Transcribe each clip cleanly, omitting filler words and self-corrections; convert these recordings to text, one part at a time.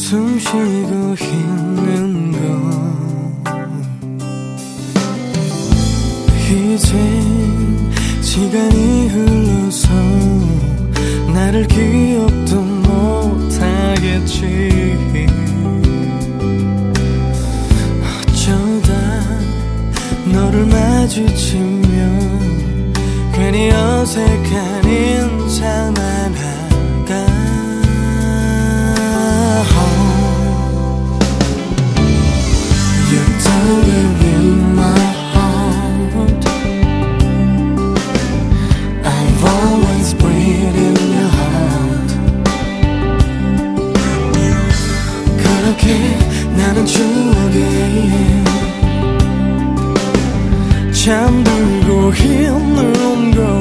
숨 쉬고 있는 건 이젠 시간이 흘러서 나를 기억도 못하겠지. 어쩌다 너를 마주치면 괜히 어색한 인사만 할까. You're dying in my heart. I've always breathed in your heart. 그렇게 나는 추억에 잠들고 있는 걸.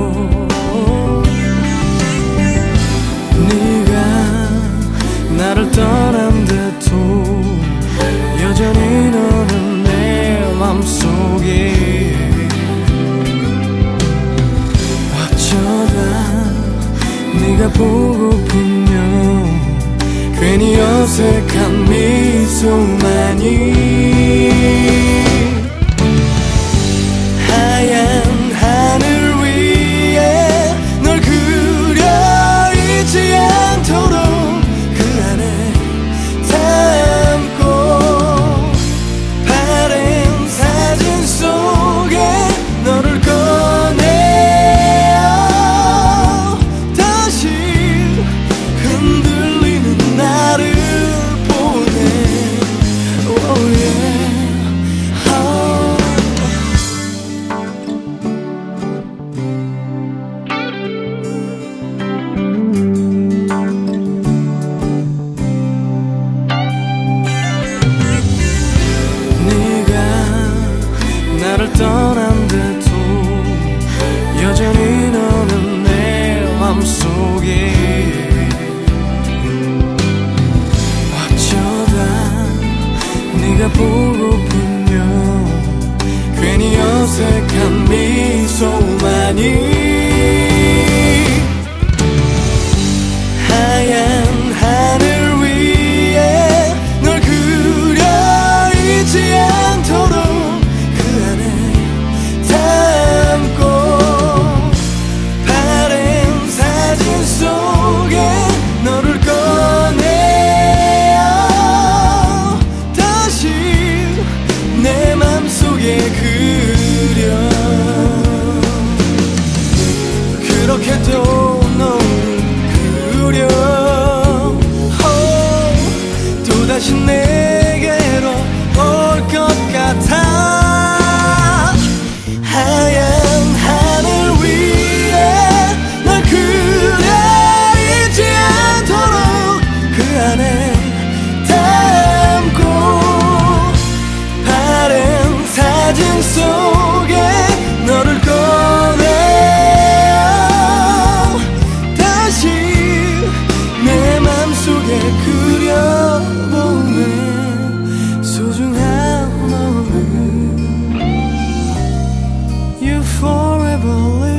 네가 나를 떠난데도 여전히 너는 내 맘속에. 어쩌다 네가 보고프면 괜히 어색한 미소만이. 하얀 하늘 위에 널 그려 있지 않도록 그 안에 담고 바랜 사진 속에 너를 꺼내어 다시 흔들리는 나를 보내. Oh yeah. 나를 떠난데도 여전히 너는 내 맘속에. 어쩌다 네가 보고프면 괜히 어색한 미소만이. 하얀 하늘 위에 널 그려 있지 않도록 너를 꺼내어 다시 내 맘속에 그려. 그렇게 또 너를 그려. 또다시 내게로 올 것 같아. 하얀 하늘 위에 널 그려 있지 않도록 그 안에 담고 바랜 사진 속에 너를 꺼내어 다시 내 맘속에 그려보네. 소중한 너는 You forever live.